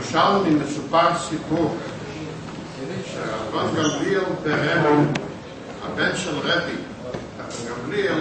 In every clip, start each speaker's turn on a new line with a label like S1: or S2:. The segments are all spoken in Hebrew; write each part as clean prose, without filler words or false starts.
S1: בירושלמי מסופר סיפור שהרבן גמליאל ברמן, הבן של רבי, הרבן גמליאל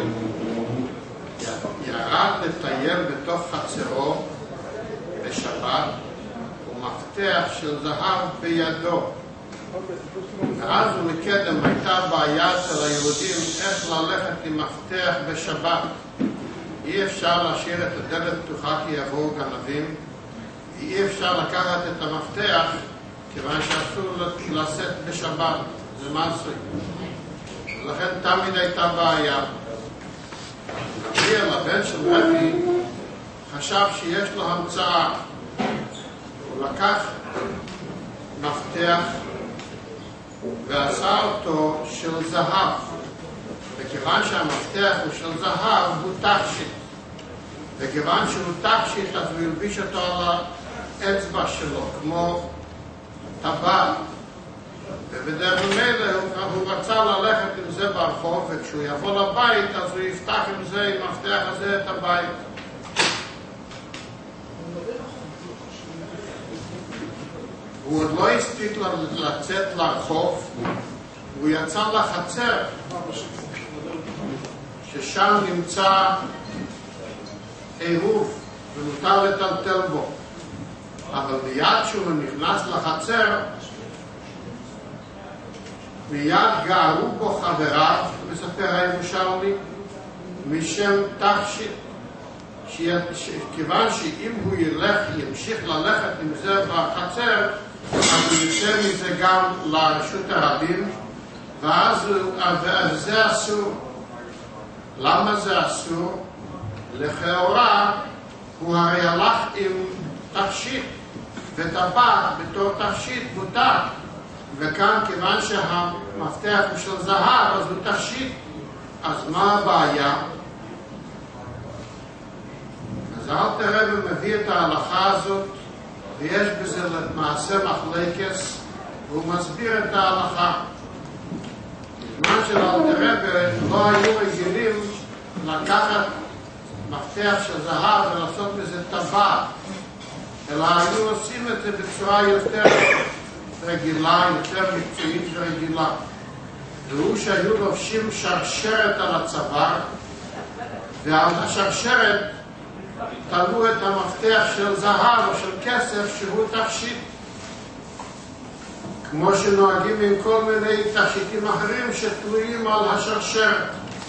S1: ירד לטייל בתוך חצרו בשבת ומפתח של זהב בידו. ואז מקדם הייתה בעיה אצל היהודים איך ללכת עם מפתח בשבת. אי אפשר להשאיר את הדלת פתוחה כי יבואו גנבים, ואי אפשר לקחת את המפתח כיוון שאסור לשאת בשבת, זה מעשי. ולכן תמיד הייתה בעיה. גמליאל, הבן של רבי, חשב שיש לו המצאה. הוא לקח מפתח ועשה אותו של זהב, וכיוון שהמפתח הוא של זהב הוא תכשיט, וכיוון שהוא תכשיט אז הוא ילביש אותו על האצבע שלו כמו טבעת, ובדרך מילא הוא רצה ללכת עם זה ברחוב, וכשהוא יבוא לבית אז הוא יפתח עם זה, עם המפתח הזה, את הבית. הוא עוד לא הספיק לצאת לרחוב, הוא יצא לחצר ששם נמצא עירוב ומותר לטלטל בו, אבל מיד שהוא נכנס לחצר מיד גערו בו חבריו, מספר הירושלמי, משם תכשיט, כיוון שאם הוא ימשיך ללכת עם זה בחצר אז הוא יצא מזה גם לרשות הרבים, ואז זה אסור. למה זה אסור? לכאורה הוא הרי הלך עם תכשיט, וטבעת בתור תכשיט מותר, וכאן כיוון שהמפתח הוא של זהב אז הוא תכשיט, אז מה הבעיה? אז אלתר רבי מביא את ההלכה הזאת, ויש בזה למעשה מחלקס, והוא מסביר את ההלכה. בזמן של אלתר רבי לא היו רגילים לקחת מפתח של זהב ולעשות בזה טבעת, אלא היו עושים את זה בצורה יותר רגילה, יותר מקצועית ורגילה. והוא שהיו לובשים שרשרת על הצוואר, ועל השרשרת תלו את המפתח של זהב או של כסף שהוא תכשיט, כמו שנוהגים עם כל מיני תכשיטים אחרים שתלויים על השרשרת.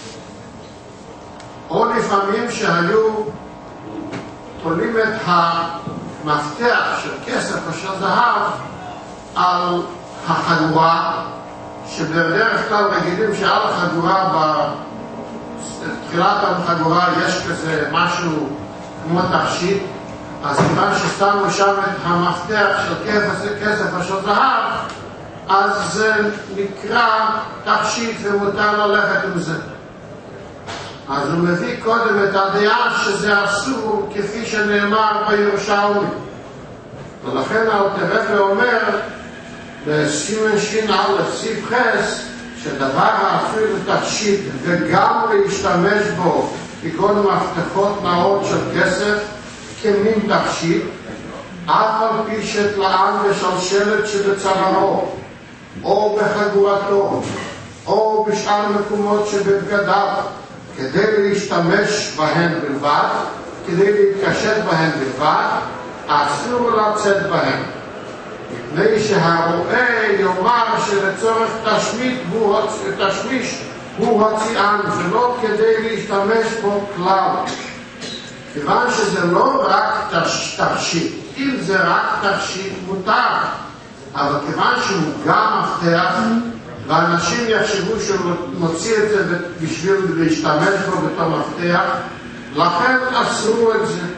S1: או לפעמים שהיו תולים את המפתח של כסף או של זהב על החגורה, שבדרך כלל רגילים שעל החגורה, בתחילת החגורה יש כזה משהו כמו תכשיט, אז כיוון ששמו שם את המפתח של כסף או של זהב, אז זה נקרא תכשיט ומותר ללכת עם זה. אז הוא מביא קודם את הדעה שזה אסור כפי שנאמר בירושלמי, ולכן אלתר רבי אומר בסימן ש"א סעיף חס שדבר האסור לתכשיט וגם להשתמש בו כגון מפתחות נאות של כסף כמין תכשיט, אף על פי שתלען בשלשלת שבצווארו או בחגורתו או בשאר מקומות שבבגדיו כדי להשתמש בהן בלבד, כדי להתקשט בהן בלבד, אסור לצאת בהן, מפני שהרואה יאמר שלצורך תשמיש הוא הוציאן, ולא כדי להשתמש בו כלל. כיוון שזה לא רק תכשיט, אם זה רק תכשיט מותר, אבל כיוון שהוא גם מפתח, ואנשים יחשבו שהוא מוציא את זה בשביל להשתמש בו בתור מפתח, לכן אסרו את זה.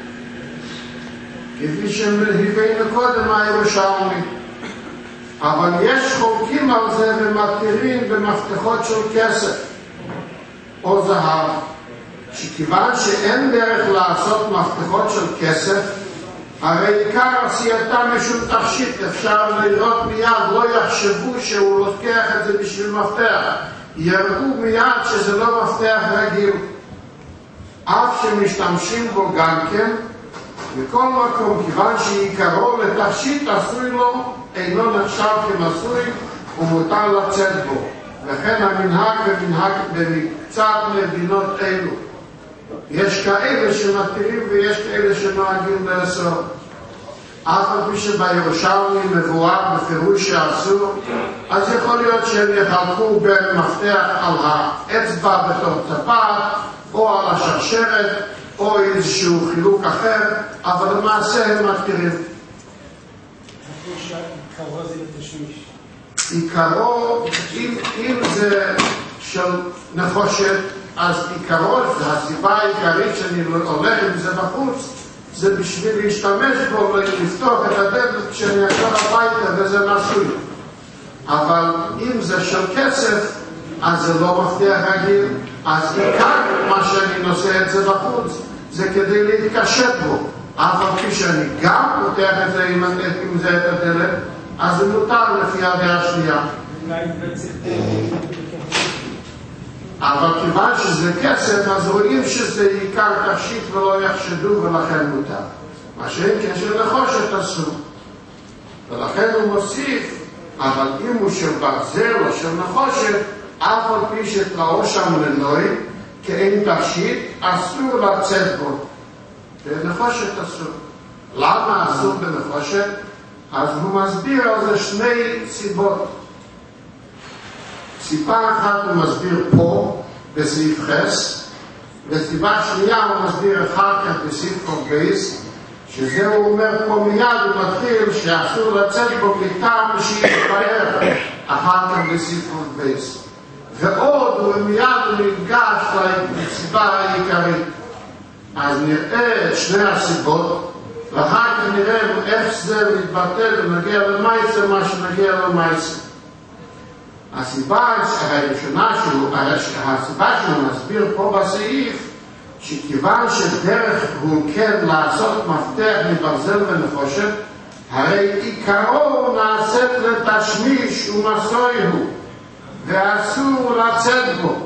S1: כפי שהבאנו קודם הירושלמי. אבל יש חולקים על זה ומתירים במפתחות של כסף או זהב, שכיוון שאין דרך לעשות מפתחות של כסף, הרי עיקר עשייתם משום תכשיט, אפשר לראות מיד, לא יחשבו שהוא לוקח את זה בשביל מפתח, יראו מיד שזה לא מפתח רגיל, אף שמשתמשים בו גם כן בכל מקום, כיוון שעיקרו לתכשיט עשוי לו, אינו נחשב כמסוי ומותר לצאת בו. וכן המנהג במקצת מדינות אלו. יש כאלה שמתירים ויש כאלה שנוהגים לאסור. אף על פי שבירושלמי מבואר בפירוש שאסור, אז יכול להיות שהם יחלקו בין מפתח על האצבע בתור צפת, או על השרשרת, או איזשהו חילוק אחר, אבל למעשה הם מתירים.
S2: עיקרו זה לתשמיש.
S1: עיקרו, אם זה של נחושת, אז עיקרו, הסיבה העיקרית שאני הולך עם זה בחוץ, זה בשביל להשתמש בו, לפתוח את הדלת כשאני אחזור הביתה, וזה מסוי. אבל אם זה של כסף, אז זה לא מפתח רגיל, אז עיקר מה שאני נושא את זה בחוץ, זה כדי להתקשט בו. אף על פי שאני גם פותח את זה עם זה את הדלת, אז זה מותר לפי הדעה השנייה. אבל כיוון שזה כסף, אז רואים שזה עיקר תכשיט ולא יחשדו, ולכן מותר. מה שאין קשר נחושת אסור. ולכן הוא מוסיף, אבל אם הוא של ברזל או של נחושת, אף על פי שתראו שם לנוי, כאין תכשיט, אסור לצאת בו. בנחושת אסור. למה אסור בנחושת? אז הוא מסביר על זה שני סיבות. סיבה אחת הוא מסביר פה, בסעיף חס, וסיבה שנייה הוא מסביר אחר כך בסעיף קורבייס, שזה הוא אומר פה מיד, הוא מתחיל שאסור לצאת בו מטעם שיתבהר, אחר כך בסעיף קורבייס. ועוד הוא מיד נפגש לסיבה העיקרית. אז נראה את שני הסיבות, ואחר כך נראה איך זה מתבטא ונגיע למייסה, מה שנגיע למייסה. הסיבה הראשונה הסיבה שהוא מסביר פה בסעיף, שכיוון שדרך הוא כן לעשות מפתח מברזל ונחושת, הרי עיקרו נעשית לתשמיש ומסוי הוא, ואסור לצאת בו.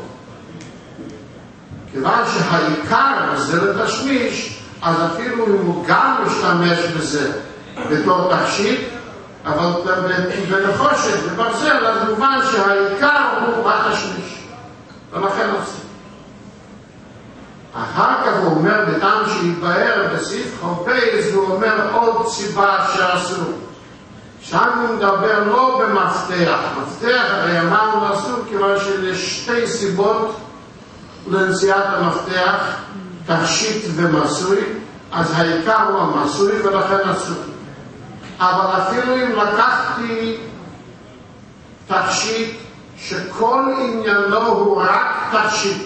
S1: כיוון שהעיקר זה לתשמיש, אז אפילו אם הוא גם משתמש בזה בתור תכשיט, אבל בנחושת, בברזל, אז מובן שהעיקר הוא התשמיש. ולכן עושה. אחר כך הוא אומר, בטעם שהתבהר בסעיף חופייס, הוא אומר עוד סיבה שאסור. שם הוא מדבר לא במפתח. מפתח הרי אמרנו אסור, כיוון שיש שתי סיבות לנשיאת המפתח, תכשיט ומסוי, אז העיקר הוא המסוי ולכן אסור. אבל אפילו אם לקחתי תכשיט שכל עניינו הוא רק תכשיט,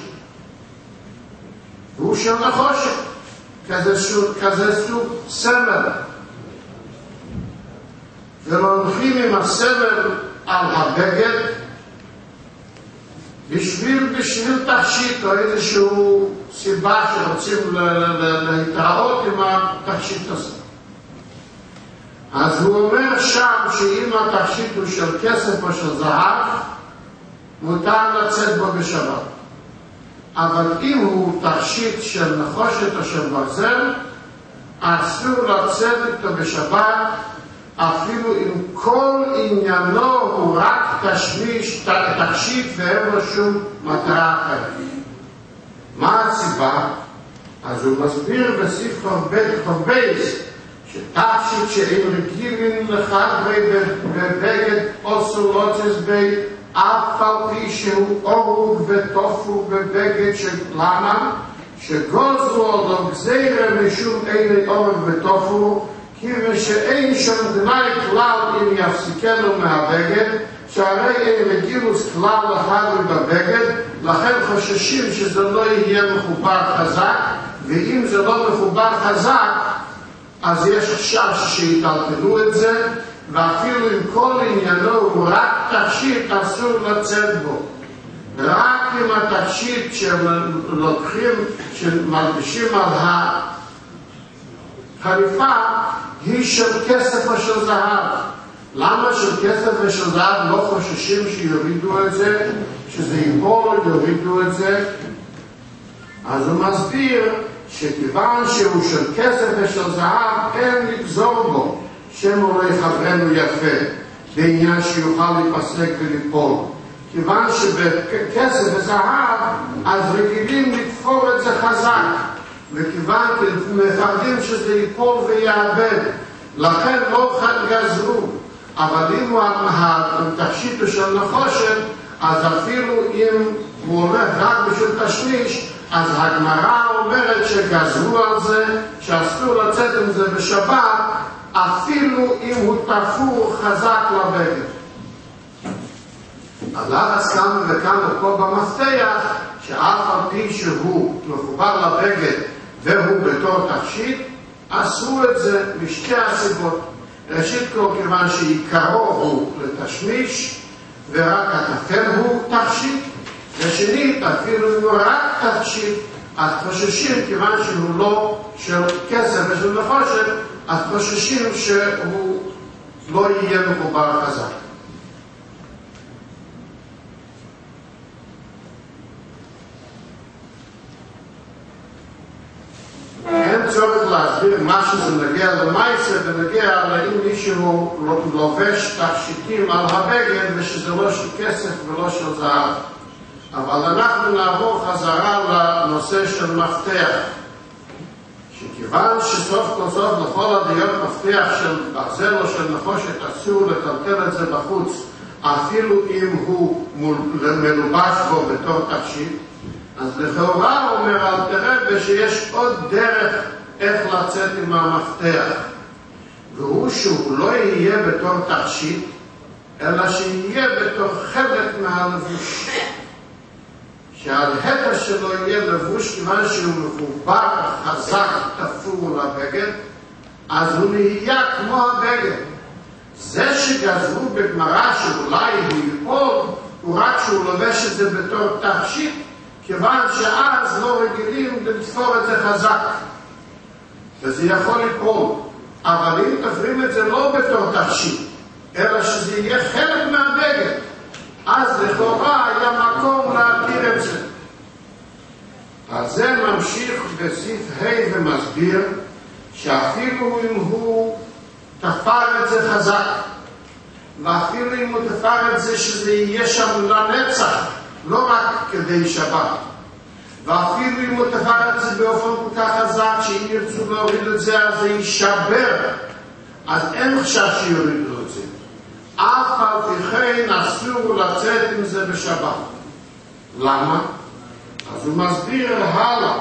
S1: הוא של נחושת, כזה סוג סמל, ולהולכים עם הסמל על הבגד בשביל תכשיט או איזשהו סיבה שרוצים להתראות עם התכשיט הזה. אז הוא אומר שם שאם התכשיט הוא של כסף או של זהב, מותר לצאת בו בשבת. אבל אם הוא תכשיט של נחושת או של ברזל, אסור לצאת איתו בשבת, אפילו אם כל עניינו הוא רק תכשיט ואין לו שום מטרה אחרת. מה הסיבה? אז הוא מסביר בסעיף חורבייס, שתכשיט שאין רגילים לחברי בבגד אוסו לוצס בי, אף על פי שהוא אורג ותופו בבגד של למה, שגוזרו אותו גזירה משום אלה אורג ותופו, כיוון שאין שם דנאי כלל אם יפסיקנו מהבגד, שהרי אין לגילוס כלל לחברי בבגד, לכן חוששים שזה לא יהיה מחובר חזק, ואם זה לא מחובר חזק, אז יש חשש שיטלטלו את זה, ואפילו אם כל עניינו הוא רק תכשיט, אסור לצאת בו. רק אם התכשיט שלוקחים, שמלבישים על החליפה, היא של כסף או של זהב. למה של כסף ושל זהב לא חוששים שיורידו את זה, שזה ייפול, יורידו את זה? אז הוא מסביר שכיוון שהוא של כסף ושל זהב, אין לגזור בו, שמא לא יחברנו יפה, בעניין שיוכל להיפסק וליפול. כיוון שבכסף וזהב, אז רגילים לתפור את זה חזק, וכיוון מפחדים שזה ייפול ויעבד, לכן לא גזרו. אבל אם התכשיט הוא של נחושת, אז אפילו אם הוא הולך רק בשביל תשמיש, אז הגמרא אומרת שגזרו על זה, שאסור לצאת עם זה בשבת, אפילו אם הוא תפור חזק לבגד. אז כמה וכמה פה במפתח, שאף על פי שהוא מחובר לבגד והוא בתור תכשיט, עשו את זה משתי הסיבות. ראשית כל, כיוון שעיקרו הוא לתשמיש, ורק הטפל הוא תכשיט, ושנית, אפילו אם הוא רק תכשיט, אז חוששים, כיוון שהוא לא של כסף ושל נחושת, אז חוששים שהוא לא יהיה מחובר חזק. אין צורך להסביר מה שזה נגיע למייסה ונגיע לאם מישהו לובש תכשיטים על הבגד ושזה לא של כסף ולא של זהב. אבל אנחנו נעבור חזרה לנושא של מפתח. שכיוון שסוף כל סוף לכל הדעות מפתח של ברזל או של נחושת אסור לטלטל את זה בחוץ, אפילו אם הוא מלובש בו בתור תכשיט, אז לכאורה אומר אלתר רבי שיש עוד דרך איך לצאת עם המפתח, והוא שהוא לא יהיה בתור תכשיט, אלא שיהיה בתור חלק מהלבוש. שההטה שלו יהיה לבוש, כיוון שהוא מחובר חזק תפור לבגד, אז הוא נהיה כמו הבגד. זה שגזרו בגמרא שאולי הוא ייפול, הוא רק שהוא לובש את זה בתור תכשיט, כיוון שאז לא רגילים לתפור את זה חזק, וזה יכול ליפול. אבל אם תפרים את זה לא בתור תכשיט, אלא שזה יהיה חלק מהבגד, אז לכאורה היה מקום להתיר את זה. אז זה ממשיך בסעיף ה' ומסביר שאפילו אם הוא תפר את זה חזק, ואפילו אם הוא תפר את זה שזה יהיה שם לנצח, לא רק כדי שבת, ואפילו אם הוא תפר את זה באופן כל כך חזק שאם ירצו להוריד את זה אז זה יישבר, אז אין חשש שיורידו את זה. אף על פי כן אסור לצאת עם זה בשבת. למה? אז הוא מסביר הלאה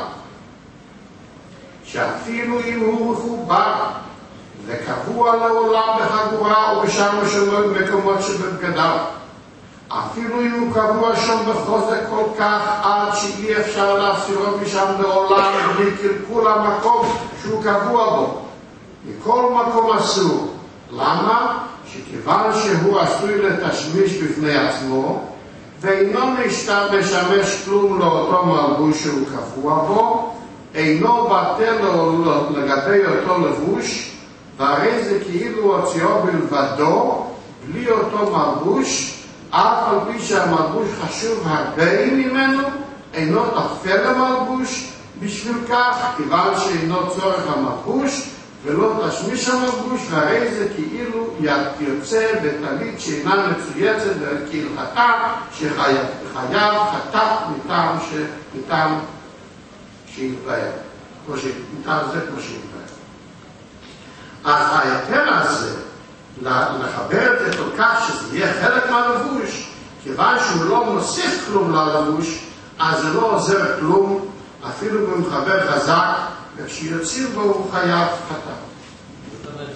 S1: שאפילו אם הוא מחובר וקבוע לעולם בחגורה או בשם מקומות שבבגדיו, אפילו אם הוא קבוע שם בחוזק כל כך עד שאי אפשר להסירו משם לעולם בלי קלקול המקום שהוא קבוע בו, מכל מקום אסור. למה? שכיוון שהוא עשוי לתשמיש בפני עצמו ואינו משמש כלום לאותו מלבוש שהוא קבוע בו, אינו בטל לגבי אותו לבוש, והרי זה כאילו הוציאו בלבדו בלי אותו מלבוש, אף על פי שהמלבוש חשוב הרבה ממנו, אינו תפל המלבוש בשביל כך, כיוון שאינו צורך המלבוש ולא תשמיש המלבוש, והרי זה כאילו יוצא בטלית שאינה מצויצת כהלכתה, שחייב חטאת מטעם שהתבהר, מטעם זה כמו שהתבהר. אז ההיתר הזה לחבר את זה כל כך שזה יהיה חלק מהלבוש, כיוון שהוא לא מוסיף כלום ללבוש, אז זה לא עוזר כלום, אפילו במחבר חזק, וכשיוצאים בו הוא חייב חטא.
S3: זאת אומרת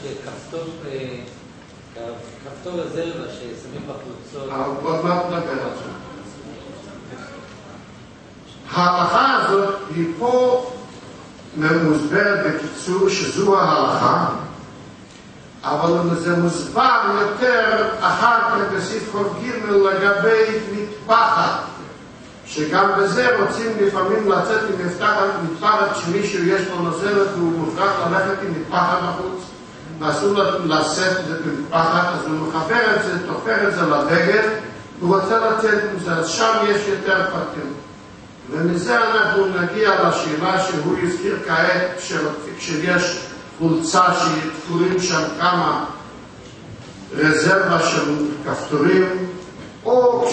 S3: שכפתור הזלבה ששמים בחלוצות...
S1: עוד מעט נדבר על זה. ההלכה הזאת היא פה מוסברת בקיצור שזו ההלכה, אבל זה מוסבר יותר אחר כך בסעיף ח"ג לגבי מטפחת, שגם בזה רוצים לפעמים לצאת עם מטפחת שמישהו יש לו נוזלת והוא מוכרח ללכת עם מטפחת בחוץ, ואסור לשאת את זה במטפחת, אז הוא מחבר את זה, תופר את זה לבגד, הוא רוצה לצאת עם זה, אז שם יש יותר פרטים. ומזה אנחנו נגיע לשאלה שהוא הזכיר כעת, כשיש חולצה שתקורים שם כמה רזרבה של כפתורים, או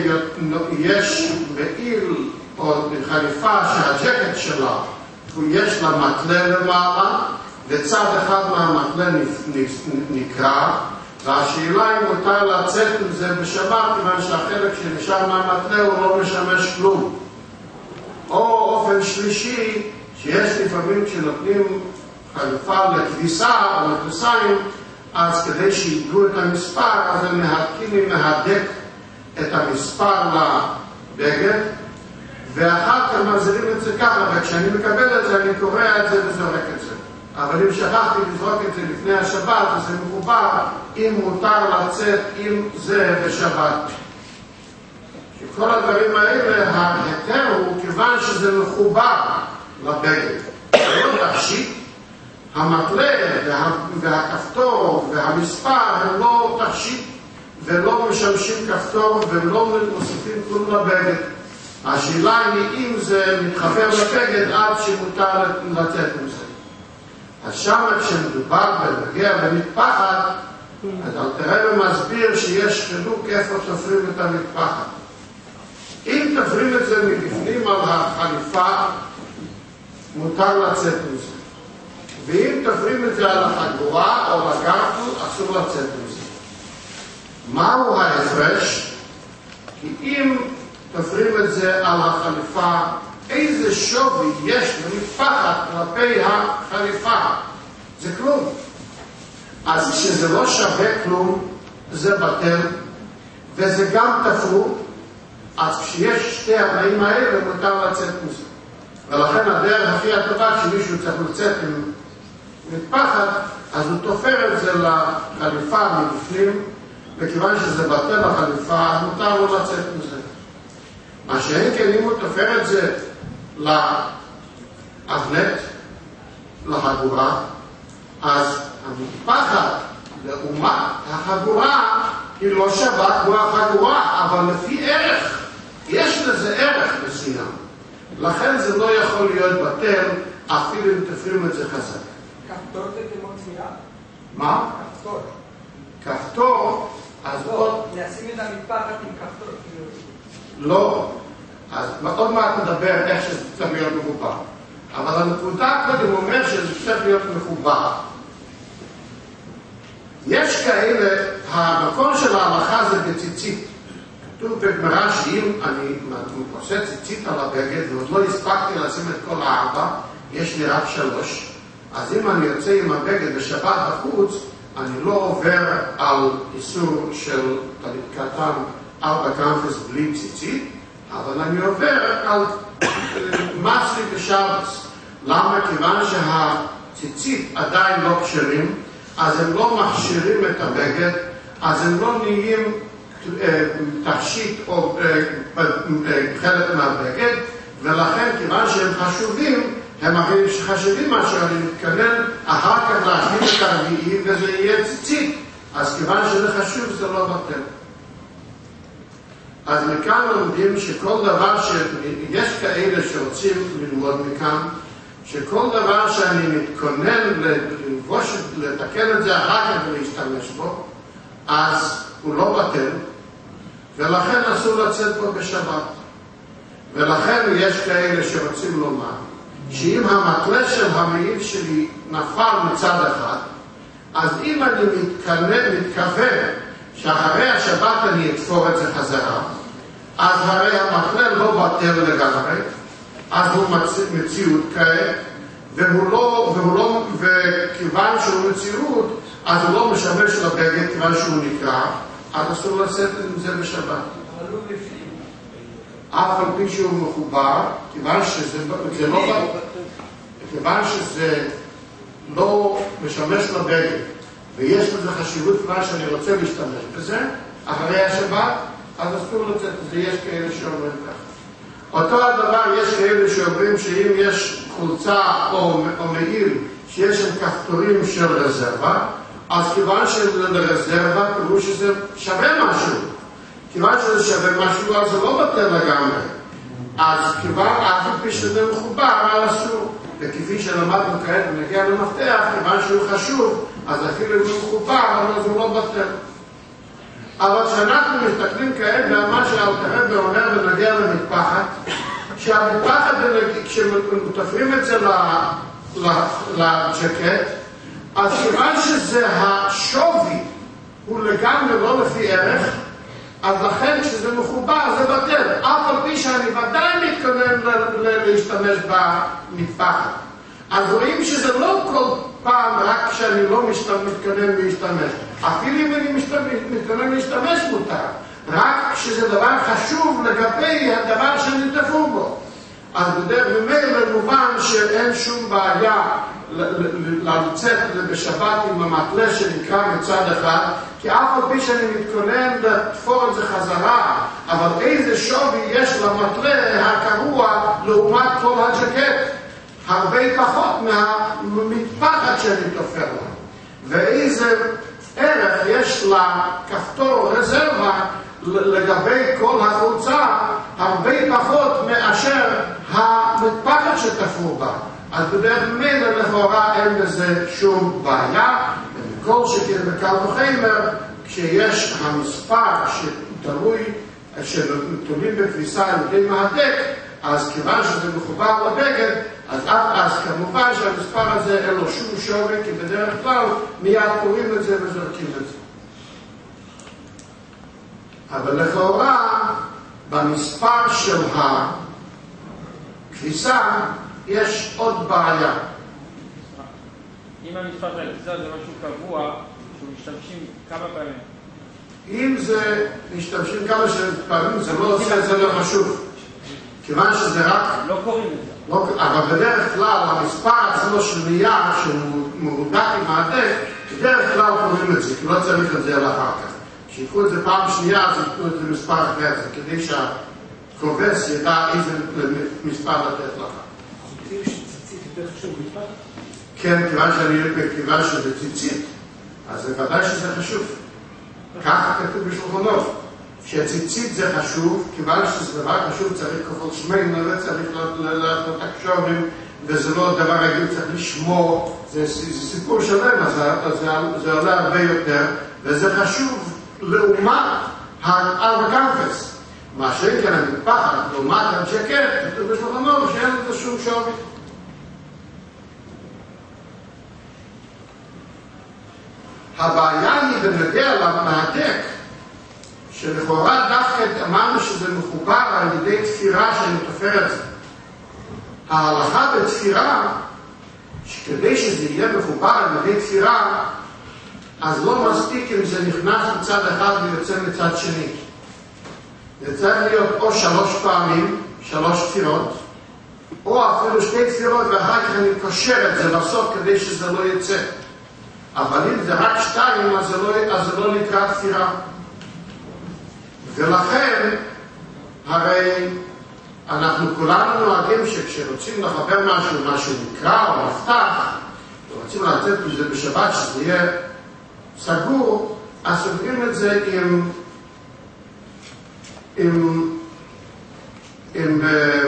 S1: כשיש מעיל או חליפה שהג'קט שלה, יש לה מטלה למעלה, וצד אחד מהמטלה נקרע, והשאלה אם מותר לצאת עם זה בשבת, כיוון שהחלק שנשאר מהמטלה הוא לא משמש כלום. או אופן שלישי, שיש לפעמים כשנותנים חליפה לכביסה או לכבסיים, אז כדי שידעו את המספר, אז הם מהדקים מהדק את המספר לבגד, ואחר כך מזרים את זה ככה, וכשאני מקבל את זה, אני קורא את זה וזורק את זה. אבל אם שכחתי לזרוק את זה לפני השבת, אז זה מחובר אם מותר לצאת עם זה בשבת. שכל הדברים האלה, ההיתר הוא כיוון שזה מחובר לבגד. זה לא תכשיט, המטלה והכפתור והמספר הם לא תכשיט ולא משמשים כפתור ולא מוסיפים כלום לבגד. השאלה היא אם זה מתחבר לבגד עד שמותר לצאת עם זה. אז שם כשמדובר בנגיע במטפחת, אז אלתר רבי מסביר שיש חילוק איפה תופרים את המטפחת. אם תופרים את זה מבפנים על החליפה, מותר לצאת עם זה. ואם תופרים את זה על החגורה או לגרטל, אסור לצאת עם זה. מהו ההפרש? כי אם תופרים את זה על החליפה, איזה שווי יש למטפחת כלפי החליפה? זה כלום. אז כשזה לא שווה כלום, זה בטל, וזה גם תפרו, אז כשיש שתי התנאים האלה, מותר לצאת מזה. ולכן הדרך הכי הטובה, כשמישהו צריך לצאת עם מטפחת, אז הוא תופר את זה לחליפה מבפנים, וכיוון שזה בטל לחליפה, מותר לו לצאת מזה. מה שאין כן, אם הוא תופר את זה לאבנט, לחגורה, אז המטפחת לעומת החגורה היא לא שווה כמו החגורה, אבל לפי ערך, יש לזה ערך מסוים. לכן זה לא יכול להיות בטל, אפילו אם תופרים את זה חזק.
S2: כפתור זה כמו תפירה?
S1: מה?
S2: כפתור.
S1: כפתור, אז עוד...
S2: לשים את המטפחת עם כפתור.
S1: לא. אז עוד מעט נדבר איך שזה צריך להיות מחובר. אבל הנקודה קודם אומר שזה צריך להיות מחובר. יש כאלה, המקום של ההלכה זה בציצית. כתוב בגמרא שאם אני עושה ציצית על הבגד ועוד לא הספקתי לשים את כל הארבע, יש לי רק 3, אז אם אני יוצא עם הבגד בשבת בחוץ, אני לא עובר על איסור של טלית קטן 4 קמפס בלי ציצית, אבל אני עובר על מצרי בשבס. למה? כיוון שהציצית עדיין לא כשרים, אז הם לא מכשירים את הבגד, אז הם לא נהיים תכשיט או חלק מהבגד, ולכן כיוון שהם חשובים, הם חשובים מה שאני מתכוון אחר כך להכניס את הרביעי וזה יהיה ציצית, אז כיוון שזה חשוב זה לא בטל. אז מכאן לומדים שכל דבר שיש כאלה שרוצים ללמוד מכאן, שכל דבר שאני מתכונן ללבוש, לתקן את זה אחר כך ולהשתמש בו, אז הוא לא בטל, ולכן אסור לצאת בו בשבת. ולכן יש כאלה שרוצים לומר, שאם המטלה של המעיל שלי נפל מצד אחד, אז אם אני מתכוון שאחרי השבת אני אתפור את זה חזרה, אז הרי המטלה לא בטל לגמרי, אז הוא מציאות כעת, וכיוון שהוא מציאות, אז הוא לא משמש לבגד כיוון שהוא נקרע, אז אסור לצאת עם זה בשבת.
S2: אבל הוא בפנים.
S1: אף על פי שהוא מחובר, כיוון שזה לא משמש לבגד, ויש לזה חשיבות כיוון שאני רוצה להשתמש בזה, אחרי השבת, אז אסור לצאת, יש כאלה שאומרים ככה. אותו הדבר, יש כאלה שאומרים שאם יש חולצה או מעיל שיש שם כפתורים של רזרבה, אז כיוון שזה לרזרבה, פירוש שזה שווה משהו. כיוון שזה שווה משהו, אז זה לא בטל לגמרי. אז כיוון אף פי שזה מחובר, על אסור. וכפי שלמדנו כעת ונגיע למפתח, כיוון שהוא חשוב, אז אפילו אם הוא מחובר, אז הוא לא בטל. אבל כשאנחנו מסתכלים כעת במה שאלתר רבי אומר ונגיע למטפחת, שהמטפחת, כשתופרים את זה לג'קט, אז כיוון שזה השווי, הוא לגמרי לא לפי ערך, אז לכן כשזה מחובר זה בטל, אף על פי שאני ודאי מתכונן להשתמש במטפחת. אז רואים שזה לא כל פעם רק כשאני לא מתכונן להשתמש, אפילו אם אני מתכונן להשתמש מותר, רק כשזה דבר חשוב לגבי הדבר שאני תפור בו. אז בדרך ממילא מובן שאין שום בעיה לצאת בשבת עם המטלה שנקרא מצד אחד, כי אף על פי שאני מתכונן לתפור את זה חזרה, אבל איזה שווי יש למטלה הקרוע לעומת כל הג'קט, הרבה פחות מהמטפחת שאני תופר לה, ואיזה ערך יש לכפתור רזרבה לגבי כל החולצה, הרבה פחות מאשר המטפחת שתפור בה. אז בדרך ממילא לכאורה אין בזה שום בעיה, וכל שכן בקל וחומר, כשיש המספר שתולים בכביסה על ידי מהדק, אז כיוון שזה מחובר לבגד, אז כמובן שהמספר הזה אין לו שום שווי, כי בדרך כלל מיד קוראים את זה וזורקים את זה. אבל לכאורה, במספר של הכביסה, יש עוד בעיה.
S4: אם המספר של הכביסה זה משהו קבוע, שמשתמשים כמה פעמים.
S1: אם זה משתמשים כמה פעמים, זה לא עושה, זה לא חשוב. כיוון שזה רק...
S4: לא קוראים את זה.
S1: לא, אבל בדרך כלל, המספר עצמו של נייר, שהוא מרודק עם העדק, בדרך כלל קוראים את זה, כי לא צריך את זה על אחר כך. כשיקחו את זה פעם שנייה, אז יקחו את זה מספר אחר, כדי שהקובץ ידע איזה מספר לתת לך.
S5: חושבים שציצית יותר חשוב מספר?
S1: כן, כיוון שזה ציצית, אז זה ודאי שזה חשוב. ככה כתוב בשולחנות. שציצית זה חשוב, כיוון שזה דבר חשוב צריך כפול שמיינה, צריך לתקשורים, וזה לא דבר רגיל, צריך לשמור, זה סיפור שלם, אז זה עולה הרבה יותר, וזה חשוב לעומת הארבקמפס. מה שאין כאן המטפחת, לעומת הג'קט, כתוב בשולחנות שאין לזה שום שווי. הבעיה היא בנוגע למעתק, שלכאורה דווקא אמרנו שזה מחובר על ידי תפירה שאני תופר את זה. ההלכה בתפירה, שכדי שזה יהיה מחובר על ידי תפירה, אז לא מספיק אם זה נכנס מצד אחד ויוצא מצד שני. זה צריך להיות או 3 פעמים, 3 תפירות, או אפילו 2 תפירות ואחר כך אני קושר את זה בסוף כדי שזה לא יצא. אבל אם זה רק 2, אז זה לא נקרא תפירה. ולכן, הרי אנחנו כולנו נוהגים שכשרוצים לחבר מה שנקרא או מפתח, ורוצים לתת מזה בשבת שזה יהיה סגור, אז סוגרים את זה עם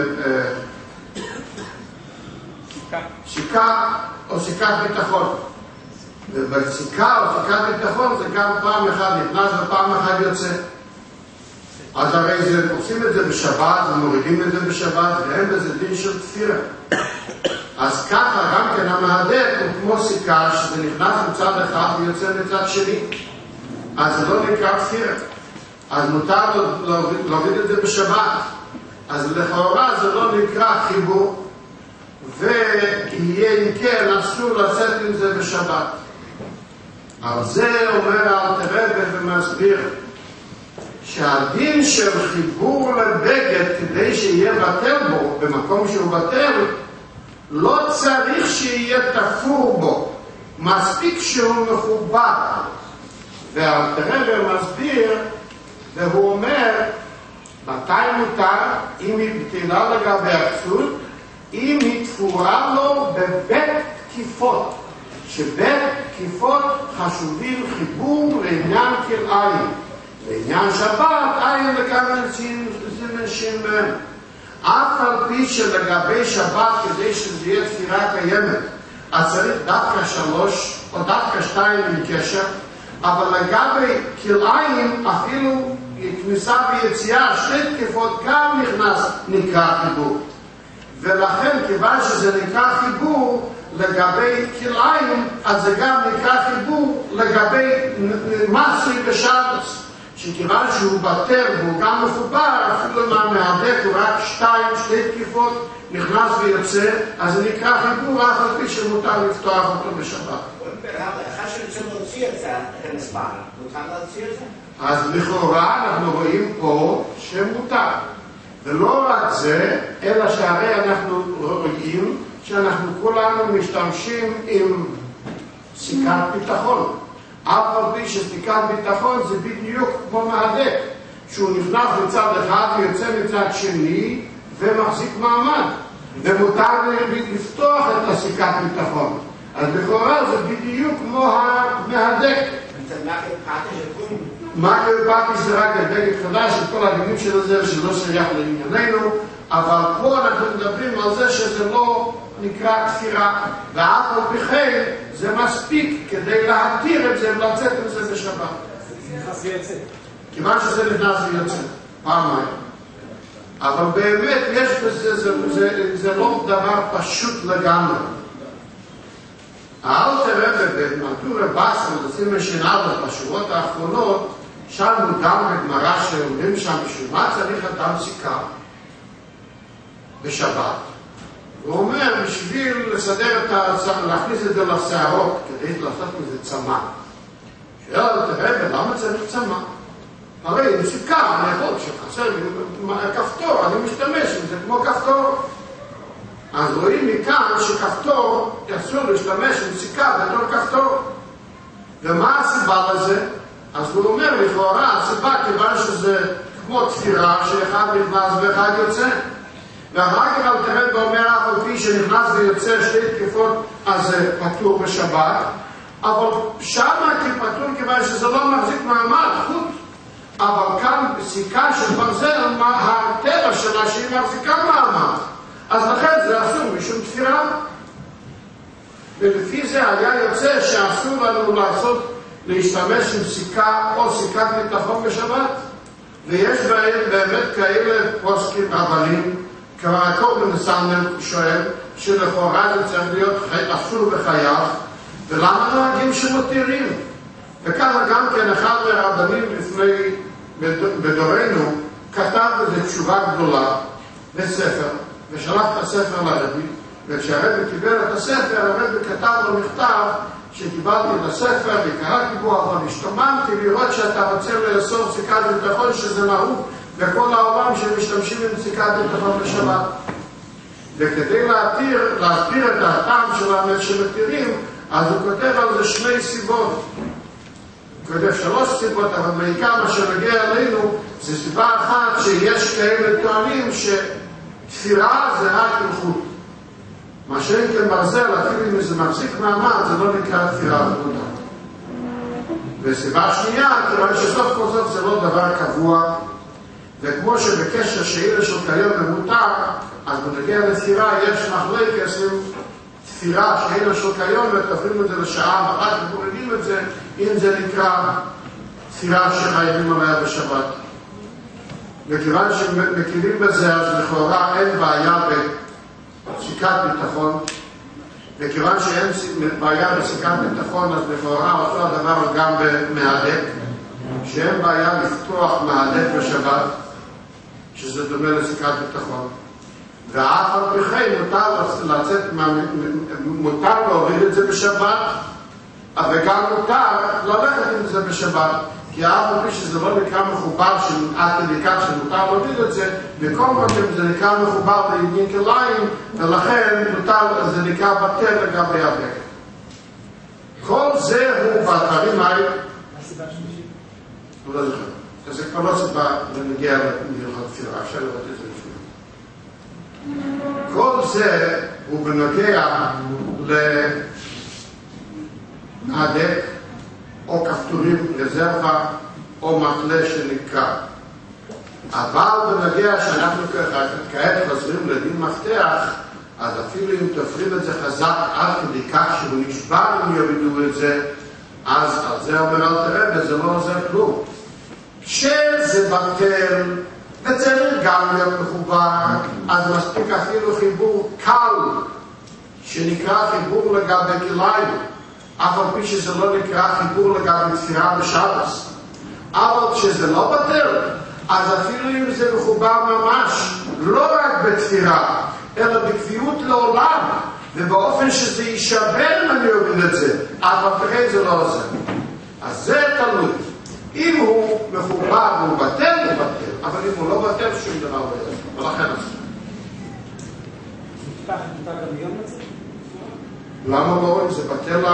S1: סיכה או סיכת ביטחון. ובסיכה או סיכת ביטחון זה גם פעם אחת נכנס ופעם אחת יוצא. אז הרי עושים את זה בשבת ומורידים את זה בשבת ואין בזה דין של תפירה. אז ככה גם כן המהדק הוא כמו סיכה שזה נכנס מצד אחד ויוצא מצד שני. אז זה לא נקרא תפירה. אז מותר להוריד את זה בשבת. אז לכאורה זה לא נקרא חיבור, ויהיה אם כן אסור לעשות עם זה בשבת. על זה אומר אלתר רבי ומסביר שהדין של חיבור לבגד כדי שיהיה בטל בו, במקום שהוא בטל, לא צריך שיהיה תפור בו, מספיק שהוא מחובר. ואלתר רבי מסביר, והוא אומר, מתי מותר, אם היא בטלה לגבי הכסות, אם היא תפורה לו בבית תקיפות, שבית תקיפות חשובים חיבור לעניין כלאיים. לעניין שבת, אין לכמה זמן מהם. אף על פי שלגבי שבת, כדי שזה יהיה תפירה קיימת, אז צריך דווקא 3 או דווקא 2 עם קשר, אבל לגבי כלאיים אפילו כניסה ויציאה, 2 תקפות גם נקרא חיבור. ולכן כיוון שזה נקרא חיבור לגבי כלאיים, אז זה גם נקרא חיבור לגבי מסרי בשבס. שכיוון שהוא בטל והוא גם מחובר, אפילו מה מהדק הוא רק 2 תקיפות, נכנס ויוצא, אז זה נקרא חיבור אף על פי שמותר לפתוח אותו בשבת.
S5: אחרי שרוצים להוציא את זה, המספר, מותר להוציא את זה?
S1: אז לכאורה אנחנו רואים פה שמותר. ולא רק זה, אלא שהרי אנחנו רואים שאנחנו כולנו משתמשים עם סיכת ביטחון. אף על פי שסיכת ביטחון זה בדיוק כמו מהדק, שהוא נכנס מצד אחד ויוצא מצד שני ומחזיק מעמד. ומותר לפתוח את הסיכת ביטחון. אז לכאורה זה בדיוק כמו המהדק. מה כבאתי זה רק הדגת חדש של כל הדינים של זה שלא שייך לענייננו, אבל פה אנחנו מדברים על זה שזה לא נקרא כפירה, ואף על פי כן זה מספיק כדי להתיר את זה ולצאת עם זה בשבת.
S5: זה נכנס ויוצא.
S1: כיוון שזה נכנס ויוצא, פעמיים. אבל באמת יש בזה, זה לא דבר פשוט לגמרי. האלטר רבי במטורי בסל, לשים משנעד בשורות האחרונות, שם גם בגמרא שאומרים שם, בשביל מה צריך אדם סיכה בשבת? הוא אומר, בשביל לסדר להכניס את זה לשערות, כדי לעשות מזה צמא. שואל האלטר רבי, למה צריך צמא? הרי עם סיכה, אני יכול, כשחסר כפתור, אני משתמש עם זה כמו כפתור. אז רואים מכאן שכפתור אסור להשתמש עם סיכה בתור כפתור. ומה הסיבה לזה? אז הוא אומר לכאורה, הסיבה כיוון שזה כמו תפירה שאחד נכנס ואחד יוצא. ואחר כך אלתר רבי אומר אף על פי שנכנס ויוצא 2 תקפות, אז זה פטור בשבת. אבל שמה כפטור כיוון שזה לא מחזיק מעמד, חוט. אבל כאן בסיכה של ברזל, הטבע שלה שהיא מחזיקה מעמד. אז לכן זה אסור משום תפירה. ולפי זה היה יוצא שאסור לנו להשתמש עם סיכה או סיכת ביטחון בשבת. ויש בהם באמת כאלה פוסקים רבנים, כרקוב מנסנדל שואל, שלכאורה זה צריך להיות אסור בחייו, ולמה נוהגים שמותירים? וככה גם כן אחד מהרבנים בדורנו כתב איזו תשובה גדולה בספר, ושלח את הספר לרבי, וכשהרבי קיבל את הספר, הרבי כתב לו מכתב שקיבלתי את הספר וקראתי בו, אבל השתוממתי לראות שאתה רוצה לאסור סיכת ביטחון שזה נהוג בכל העולם שמשתמשים עם סיכת ביטחון בשבת. וכדי להתיר את הטעם של שמתירים, אז הוא כותב על זה 2 סיבות. הוא כותב 3 סיבות, אבל בעיקר מה שמגיע אלינו זה סיבה אחת שיש כאלה טוענים שתפירה זה רק מלכות. מה שאין כן ברזל, אפילו אם זה מחזיק מעמד, זה לא נקרא תפירה עבודה. וסיבה שנייה, כיוון שסוף כל סוף זה לא דבר קבוע, וכמו שבקשר שאילה של כיום ממותר, אז בנגיע לתפירה יש מחלקת עם תפירה שאילה של כיום, ותפרים את זה לשעה, ורק מורידים את זה, אם זה נקרא תפירה שחייבים עליה בשבת. וכיוון שמכירים בזה, אז לכאורה אין בעיה בסיכת ביטחון, וכיוון שאין בעיה בסיכת ביטחון, אז לכאורה אותו הדבר גם במהדק, שאין בעיה לפתוח מהדק בשבת, שזה דומה לסיכת ביטחון. ואף על פי כן מותר להוריד את זה בשבת, וגם מותר ללכת עם זה בשבת, כי אף על פי שזה לא נקרא מחובר עד כדי כך שמותר להוריד את זה, בכל מקום זה נקרא מחובר לעניין כליים, ולכן זה נקרא בטל לגבי הדק. כל זה הוא בדברים האלה.
S5: מה הסיבה השלישית?
S1: הוא לא זוכר. זה כבר לא סיבה לנגיע להלכות תפירה, אפשר לראות את זה לפני. כל זה הוא בנוגע להדק, או כפתורים רזרבה, או מקלה שנקרא. אבל בנגיע שאנחנו כעת חוזרים לדין מפתח, אז אפילו אם תופרים את זה חזק עד כדי כך שהוא נשבר אם יורידו את זה, אז על זה אומר אל תראה, זה לא עוזר כלום. כשזה בטל, וצריך גם להיות מחובר, אז מספיק אפילו חיבור קל, שנקרא חיבור לגבי כליים, אף על פי שזה לא נקרא חיבור לגבי תפירה בשבס. אבל כשזה לא בטל, אז אפילו אם זה מחובר ממש, לא רק בתפירה, אלא בקביעות לעולם, ובאופן שזה יישבר אם אני אוריד את זה, אבל תראה זה לא עוזר. אז זה תלוי. אם הוא מחובר והוא בטל, הוא בטל, אבל אם הוא לא בטל, שום דבר לא יעזר. ולכן עושה.
S6: נפתח גם יום לצאת?
S1: למה לא? אם זה בטל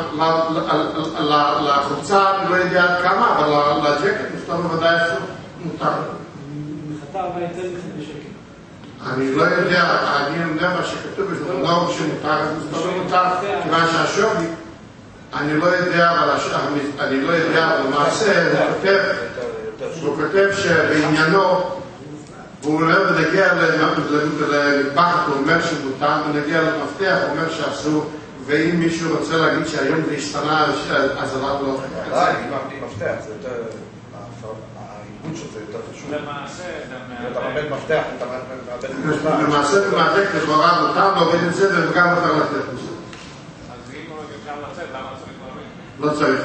S1: לחוצה, אני לא יודע כמה, אבל לג'קט נפתח בוודאי מותר.
S6: מחתה הרבה יותר מכן בשקט.
S1: אני לא יודע, אני אומר מה שכתוב בזמנו שמותר, זה לא מותר, כיוון שהשווי, אני לא יודע, אבל למעשה הוא כותב שבעניינו, הוא אומר ונגיע למטבחת, הוא אומר שמותר, ונגיע למפתח, הוא אומר שאסור, ואם מישהו רוצה להגיד שהיום זה השתנה, אז עליו לא.
S7: אם מפתח, זה יותר, העיבוד של זה יותר חשוב.
S4: למעשה,
S7: אתה מאבד מפתח, אתה מאבד מפתח.
S1: למעשה במעתק לכאורה מותר להוריד את זה, וגם מותר לתת את זה.
S4: אז אם הוא אפשר לצאת, למה צריך להוריד?
S1: לא צריך.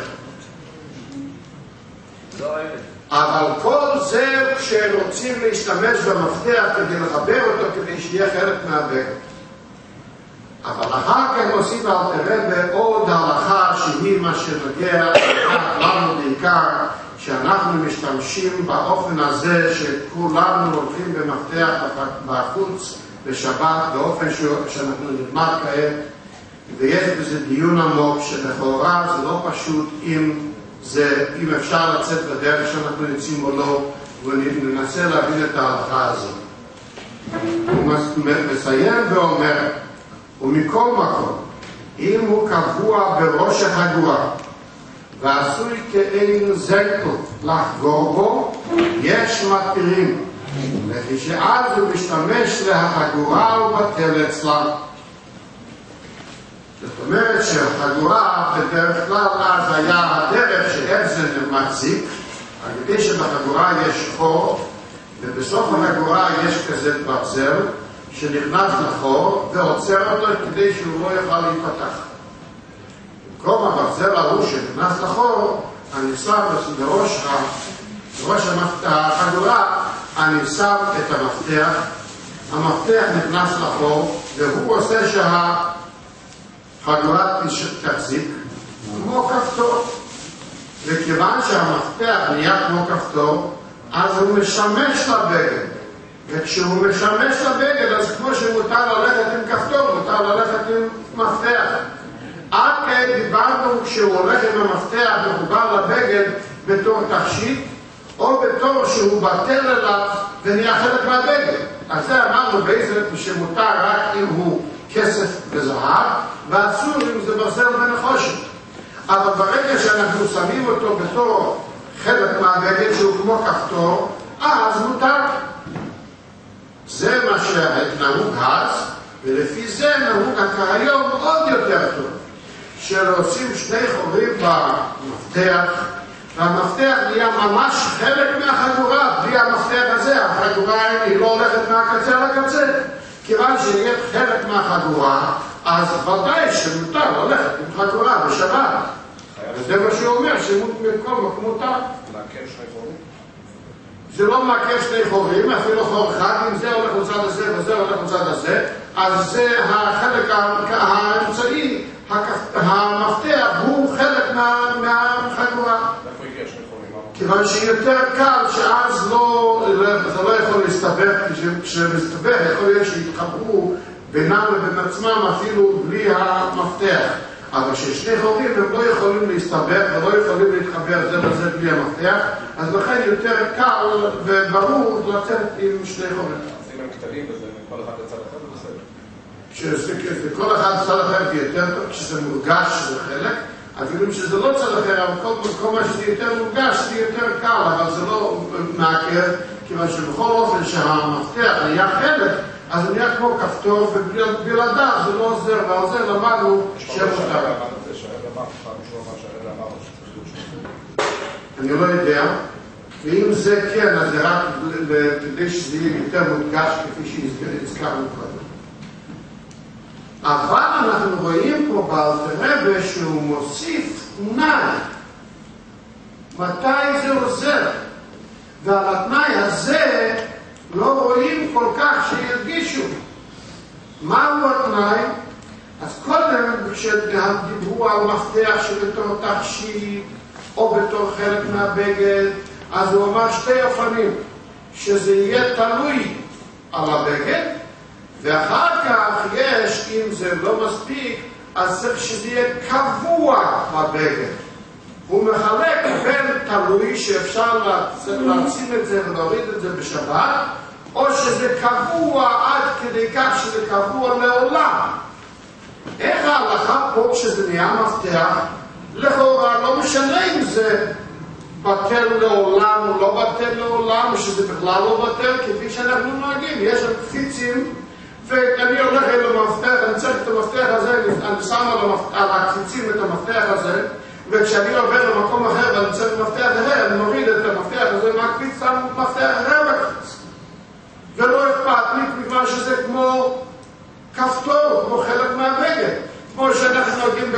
S4: לא אוהבת.
S1: אבל כל זה כשרוצים להשתמש במפתח כדי לחבר אותו, כדי שיהיה חלק מהבגד. אבל אחר כך עושים אל תראה בעוד הלכה שהיא מה שנוגע לנו בעיקר, שאנחנו משתמשים באופן הזה שכולנו הולכים במפתח בחוץ בשבת, באופן שאנחנו נלמד כעת, ויש בזה דיון עמוק שלכאורה זה לא פשוט אם אפשר לצאת בדרך שאנחנו יוצאים או לא, וננסה להבין את ההלכה הזאת. הוא מסיים ואומר, ומכל מקום, אם הוא קבוע בראש החגורה, ועשוי כאין זקו לחגור בו, יש מתירים, לפי שאז הוא משתמש להחגורה ובטל אצלה. זאת אומרת שהחגורה בדרך כלל אז היה הדרך שאיך זה מחזיק, על ידי שבחגורה יש חור, ובסוף החגורה יש כזה ברזל שנכנס לחור ועוצר אותו כדי שהוא לא יוכל להיפתח. במקום הברזל ההוא שנכנס לחור, אני שם בראש החגורה, אני שם את המפתח, המפתח נכנס לחור, והוא עושה חגורה תחזיק כמו כפתור, וכיוון שהמפתח נהיה כמו כפתור, אז הוא משמש לבגד, וכשהוא משמש לבגד, אז כמו שמותר ללכת עם כפתור, מותר ללכת עם מפתח. עד כעת דיברנו כשהוא הולך עם המפתח מחובר לבגד בתור תכשיט, או בתור שהוא בטל אליו ונהיה חלק מהבגד. אז זה אמרנו באיזה שמותר רק אם הוא כסף וזהב, ואסור אם זה ברזל ונחושת. אבל ברגע שאנחנו שמים אותו בתור חלק מהבגד שהוא כמו כפתור, אז מותר. זה מה שנהוג אז, ולפי זה נהוג היום עוד יותר טוב. שעושים שני חורים במפתח, והמפתח נהיה ממש חלק מהחגורה. בלי המפתח הזה, החגורה היא לא הולכת מהקצה לקצה. כיוון שנהיית חלק מהחגורה, אז ודאי שמותר ללכת עם חגורה בשבת. וזה מה שהוא אומר, שמכל מקום מותר.
S7: מעקר שני חורים?
S1: זה לא מעקר שני חורים, אפילו חור אחד, אם זה הולך לצד הזה וזה הולך לצד הזה, אז זה החלק האמצעי, המפתח הוא חלק מהחגורה.
S7: איפה הגיע שני חורים?
S1: כיוון שיותר קל שאז זה לא יכול להסתבך, כשמסתבך יכול להיות שיתחברו בינם לבין עצמם אפילו בלי המפתח. אבל ששני חורים הם לא יכולים להסתבך ולא יכולים להתחבר זה לזה בלי המפתח, אז לכן יותר קל וברור לצאת עם שני חורים.
S7: אז אם הם קטנים וזה כל אחד לצד אחר, זה בסדר.
S1: כל אחד לצד אחר זה יותר טוב, כשזה מורגש שזה חלק, אפילו שזה לא צד אחר, אבל כל מה שזה יותר מורגש זה יותר קל, אבל זה לא מעקר, כיוון שבכל אופן שהמפתח היה חלק, אז זה נהיה כמו כפתור, ובלעדיו זה לא עוזר, ועל זה למדנו שמותר. אני לא יודע, ואם זה כן, אז זה רק כדי שזה יהיה יותר מודגש כפי שהזכרנו קודם. אבל אנחנו רואים פה באלתר רבי שהוא מוסיף תנאי. מתי זה עוזר? ועל התנאי הזה לא רואים כל כך שירגישו. מהו התנאי? אז קודם כשדיברו על מפתח שבתור תכשיט או בתור חלק מהבגד, אז הוא אמר שתי אופנים, שזה יהיה תלוי על הבגד, ואחר כך יש, אם זה לא מספיק, אז צריך שזה יהיה קבוע בבגד. הוא מחלק בין תלוי שאפשר להציב את זה ולהוריד את זה בשבת, או שזה קבוע עד כדי כך שזה קבוע לעולם. איך ההלכה פה כשזה נהיה מפתח? לכאורה לא משנה אם זה בטל לעולם או לא בטל לעולם, או שזה בכלל לא בטל, כפי שאנחנו נוהגים. יש לנו קפיצים, ואני הולך אל המפתח, אני צריך את המפתח הזה, אני שם על הקפיצים את המפתח הזה, וכשאני עובר למקום אחר ואני צריך מפתח אחר, אני מוריד את המפתח הזה מהקפיץ, שם מפתח אחר בקפיץ. ולא אכפת לי, מכיוון שזה כמו כפתור, כמו חלק מהבגד, כמו שאנחנו נוהגים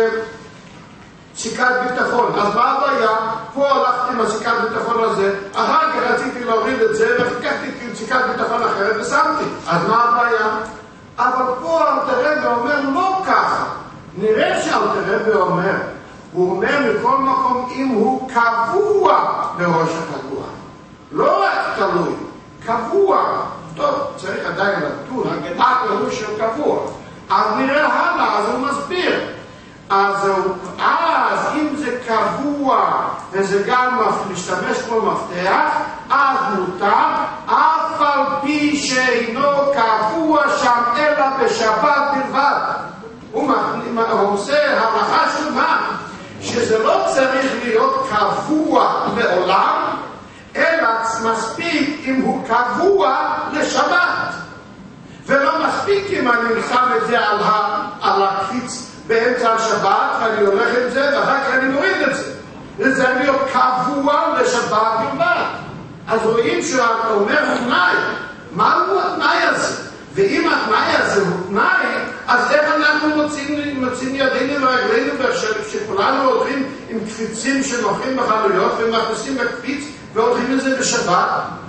S1: בסיכת ביטחון. אז מה הבעיה? פה הלכתי עם הסיכת ביטחון הזה, אחר כך רציתי להוריד את זה, וחיקחתי עם סיכת ביטחון אחרת ושמתי. אז מה הבעיה? אבל פה אלתר רבי אומר לא ככה. נראה שאלתר רבי אומר, הוא אומר מכל מקום אם הוא קבוע בראש הקבוע. לא רק תלוי, קבוע. טוב, צריך עדיין לדון, מה פירוש של קבוע. אז נראה הלאה, אז הוא מסביר. אז אם זה קבוע וזה גם משתמש כמו מפתח, אז מותר, אף על פי שאינו קבוע שם אלא בשבת בלבד. הוא עושה הלכה שלמה, שזה לא צריך להיות קבוע לעולם, אלא מספיק אם הוא קבוע לשבת. ולא מספיק אם אני שם את זה על הקפיץ באמצע השבת, ואני הולך עם זה, ואחר כך אני מוריד את זה. זה צריך להיות קבוע לשבת בלבד. אז רואים שאתה אומר תנאי. מהו התנאי הזה? ואם התנאי הזה הוא תנאי, אז איך אנחנו מוצאים ידינו ורגלינו, שכולנו הולכים עם קפיצים שמוכרים בחנויות, ומכניסים בקפיץ, והולכים את זה בשבת?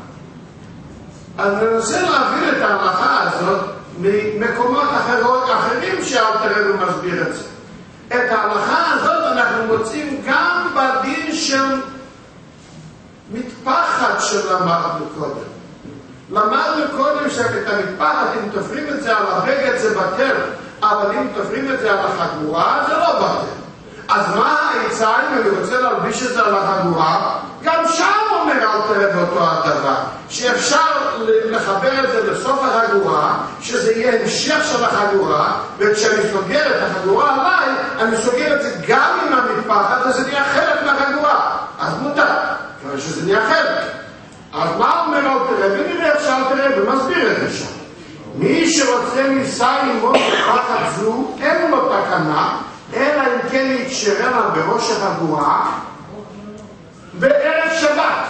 S1: אז ננסה להבין את ההלכה הזאת ממקומות אחרים שאלתר רבי מסביר את זה. את ההלכה הזאת אנחנו מוצאים גם בדין של מטפחת שלמדנו קודם. למדנו קודם שאת המטפחת, אם תופרים את זה על הבגד זה בטל, אבל אם תופרים את זה על החגורה זה לא בטל. אז מה העצה אם אני רוצה להלביש את זה על החגורה? גם שם אומר אלתר רבי אותו הדבר, שאפשר לחבר את זה לסוף החגורה, שזה יהיה המשך של החגורה, וכשאני סוגר את החגורה עליי, אני סוגר את זה גם עם המטפחת, וזה נהיה חלק מהחגורה. אז מותר, כיוון שזה נהיה חלק. אז מה אומר אלתר רבי? נראה איך שאלתר רבי מסביר את זה שם. מי שרוצה ניסה ללמוד מטפחת זו, אין לו תקנה, אלא אם כן יתשרה לה בראש החגורה בערב שבת.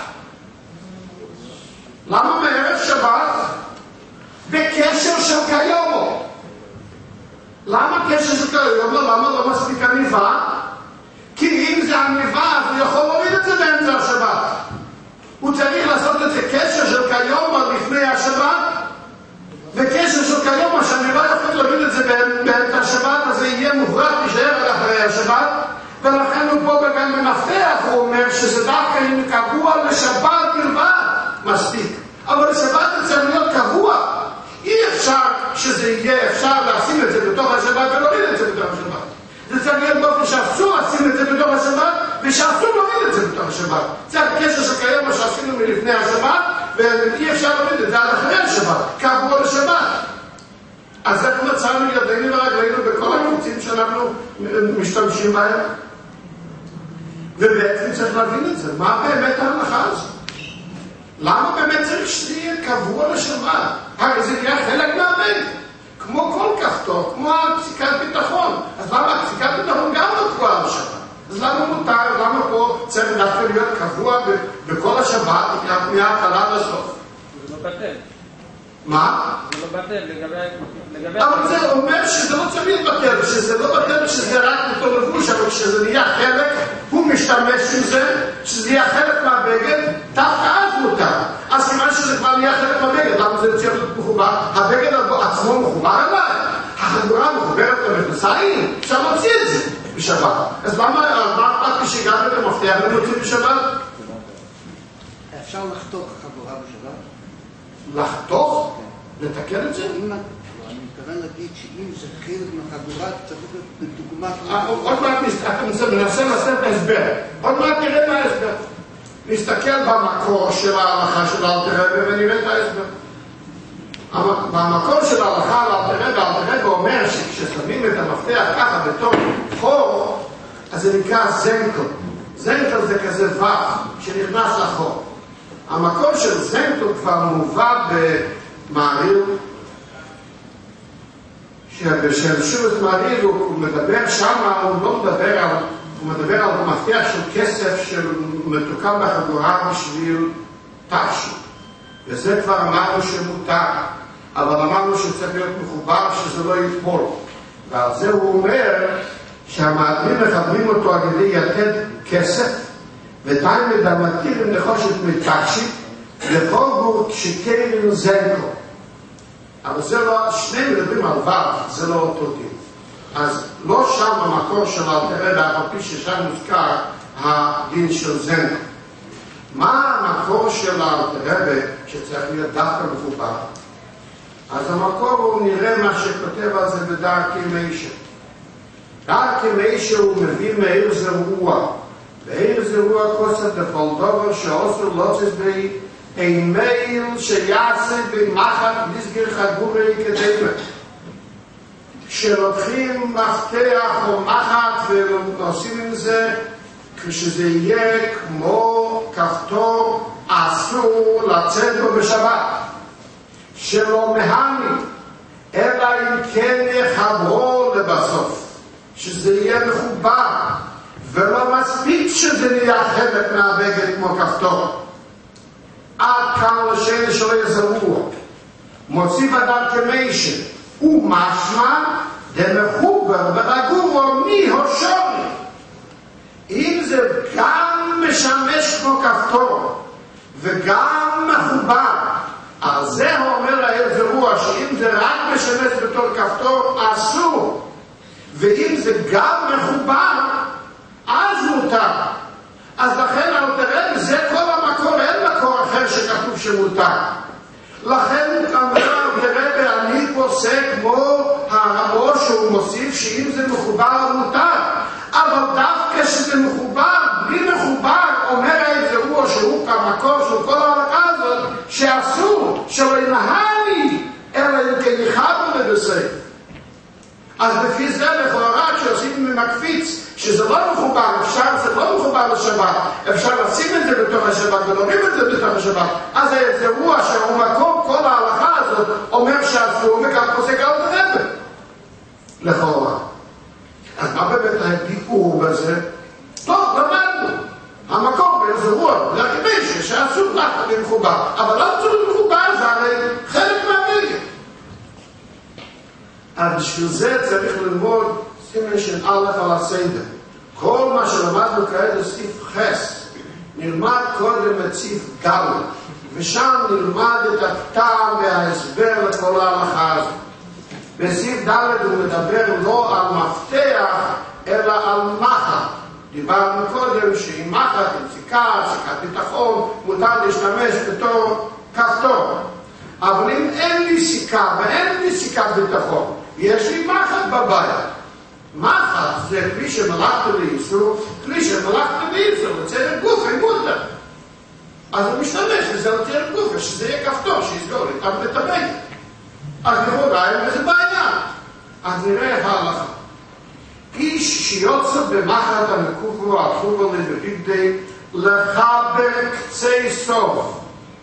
S1: למה בערב שבת? בקשר של קיומו. למה קשר של קיומו? למה לא מספיק עניבה? כי אם זה עניבה, אז הוא יכול להוריד את זה באמצע השבת. הוא צריך לעשות את זה קשר של קיומו לפני השבת, וקשר של קיומו שאני לא יכול להוריד את זה באמצע השבת, אז זה יהיה מוכרח להישאר אחרי השבת. ולכן הוא פה גם במפתח, הוא אומר שזה דווקא אם קבוע לשבת בלבד, מספיק. אבל לשבת זה צריך להיות קבוע. אי אפשר שזה יהיה, אפשר לשים את זה בתוך השבת ולהוריד את זה בתוך השבת. זה צריך להיות באופן שאסור לשים את זה בתוך השבת, ושאסור להוריד את זה בתוך השבת. זה הקשר שקיים מה שעשינו מלפני השבת, ואי אפשר להוריד את זה עד אחרי השבת, קבוע לשבת. אז איך מצאנו ידינו ורגלינו בכל הקבוצים שאנחנו משתמשים בהם? ובעצם צריך להבין את זה. מה באמת ההלכה הזאת? למה באמת צריך שזה יהיה קבוע לשבת? הרי זה יהיה חלק מהבגד. כמו כל כפתור, כמו פסיקת ביטחון. אז למה פסיקת ביטחון גם לא קבועה לשבת? אז למה מותר, למה פה צריך דווקא להיות קבוע בכל השבת, מההתחלה לסוף?
S4: זה לא בטל.
S1: מה?
S4: זה לא בטל, לגבי...
S1: אבל זה אומר שזה לא צריך להתבטל, שזה לא בטל, שזה רק בתור לבוש, אבל כשזה נהיה חלק, הוא משתמש עם זה, שזה נהיה חלק מהבגד, דווקא אז מותר. אז כיוון שזה כבר נהיה חלק מהבגד, למה זה צריך להיות מחובר? הבגד עצמו מחובר אליי, החגורה מחוברת למכנסיים, אפשר להוציא את זה בשבת. אז מה אכפת כשהגענו את המפתח ומוצאים בשבת?
S8: אפשר לחתוך חגורה בשבת?
S1: לחתוך? לתקן את זה?
S8: אני מתכוון להגיד שאם זה חלק מהחגורה, צריך להיות בדוגמה...
S1: עוד מעט ננסה לעשות את ההסבר. עוד מעט נראה מה ההסבר. נסתכל במקור של ההלכה של אלתר רבי ונראה את ההסבר. במקור של ההלכה על אלתר רבי אומר שכששמים את המפתח ככה בתור חור, אז זה נקרא זנקל. זנקל זה כזה וח שנכנס לחור. המקור של זנקל כבר מובא במעריל, שבשם שובת מעריל הוא מדבר שם, הוא מדבר על מפתח של כסף שמתוקם בחגורה בשביל תשו. וזה כבר אמרנו שמותר, אבל אמרנו שצריך להיות מחובר שזה לא יתפול. ועל זה הוא אומר שהמעדנים מכוונים אותו על ידי יתד כסף, ודיים מדמתירים נחושת מתקשית, וכל גור שכלים זנקו. אבל זה לא, שני מדברים על ו', זה לא אותו דין. אז לא שם המקור של אלתר רבי, אף על פי ששם מוזכר הדין של זנקו. מה המקור של אלתר רבי שצריך להיות דווקא מחובר? אז המקור הוא נראה מה שכותב על זה בדרכי מיישה. דרכי מיישה הוא מביא מאיר זרוע. ואיר זרוע כוסף בכל דבר שעושה לוצס בי מייל שיעשה במחת מסגר חגורי כדבר. כשלוקחים מפתח או מחט ועושים עם זה, כשזה יהיה כמו כפתור, אסור לצאת בו בשבת. שלא מהני, אלא אם כן יחברו לבסוף, שזה יהיה מחובר, ולא מספיק שזה נהיה חלק מהבגד כמו כפתור. עד כאן לשאלה שלא יזרוע. מוציא בדרכי מיישה, הוא משמע דמחובר בדגורו מהשורי. אם זה גם משמש כמו כפתור, וגם מחובר, על זה הוא אומר לאל זרוע, שאם זה רק משמש בתור כפתור, אסור. ואם זה גם מחובר, אז מותר. אז לכן אלתר רבי, זה כל המקור, אין מקור אחר שכתוב שמותר. לכן אמר אלתר רבי, אני פוסק כמו הרבו שהוא מוסיף שאם זה מחובר מותר. אבל דווקא שזה מחובר, בלי מחובר, אומר האל זרוע שהוא כמקור של כל ההלכה הזאת, שאסור, שלא ינהני, אלא אם כן יחברו לבסדר. אז לפי זה לכאורה כשעושים ממקפיץ שזה לא מחובר, זה לא מחובר לשבת, אפשר לשים את זה בתוך השבת ולהוריד את זה בתוך השבת. אז זה אירוע שהוא מקום, כל ההלכה הזאת אומר שאסור וכך פוסק אלתר רבי לכאורה. אז מה באמת הדיבור בזה? טוב, למדנו המקום באירוע, להכביש שאסור דווקא במחובר, אבל לא צריך במחובר, זה הרי חלק מהבגד. אז בשביל זה צריך ללמוד סימן של א' על הסדר. כל מה שלמדנו כעת לסעיף חס, נלמד קודם את סעיף ד', ושם נלמד את הטעם וההסבר לכל ההלכה הזאת. בסעיף ד' הוא מדבר לא על מפתח, אלא על מחט. דיברנו קודם שעם מחט, עם סיכת ביטחון, מותר להשתמש בתור כפתור. אבל אם אין לי סיכה ואין לי סיכת ביטחון, יש לי מחט בבית. מחט זה כלי שמלאכת לאיסור, כלי שמלאכת לאיסור, לצלם גוף, אין מותר. אז הוא משתמש לזה לצלם גוף, שזה יהיה כפתור, שיסגור לי את הבגד. אז לכאורה אין לזה בעיה. אז נראה ההלכה. איש שיוצא במחט המקובו, החובו לבגדי, לחבר קצי סוף.